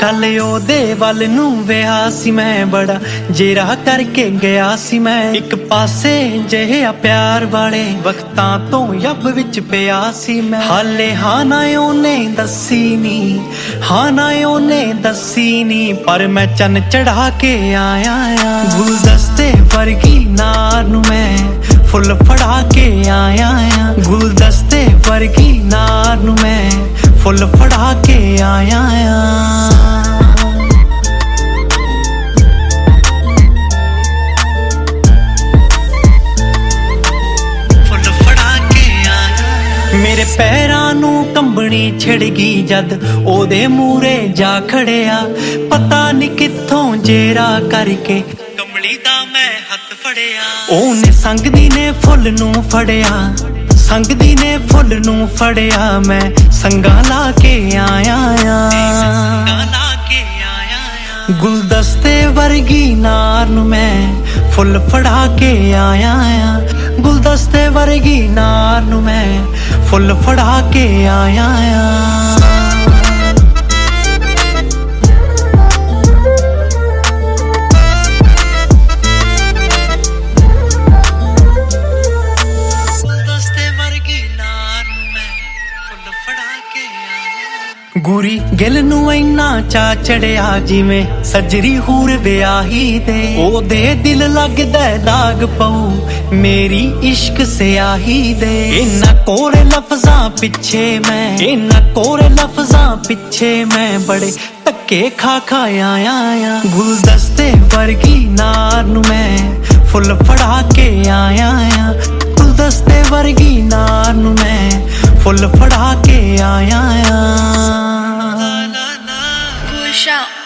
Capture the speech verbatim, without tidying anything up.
कल ओदे वल नूं विहा सी मैं बड़ा जेरा करके गया सी मैं एक पासे जिहा प्यार वाले वक्तां तो यब विच पिया सी मैं हाले हाँ ना ओने दसी नी हाँ ना ओने दसी नी पर मैं चन चढ़ा के आया गुलदस्ते वर्गी नार नूं मैं फुल फड़ा के आया गुलदस्ते वर्गी नार नूं मैं फुल फड़ा के आया फुल फड़ा के आया मेरे पैरां नूं कंबनी छिड़ गई जद ओदे मूरे जा खड़िया पता नहीं कित्थों जेरा करके कमली दा मैं हथ फड़िया ओने संगदी ने फुल नूं फड़िया संगदी ने फुल नूं फड़िया मैं संगा ला के आया गुलदस्ते वर्गी नार नूं मैं फुल फड़ा के आया गुलदस्ते वर्गी नार नूं मैं फुल फड़ा के आया गुरी गिल नूं इन्ना चा चढ़िया जिवें सजरी हूर विआही दे ओदे दिल लगदा दाग पऊ मेरी इश्क स्याही दे इन्ना कोरे लफ्जां पिछे मैं इन्ना कोरे लफ्जां पिछे मैं बड़े धक्के खा खा आया गुलदस्ते वर्गी नार नूं मैं फुल फड़ा के आया गुलदस्ते वर्गी नार नूं मैं फुल फड़ा के आया Shout.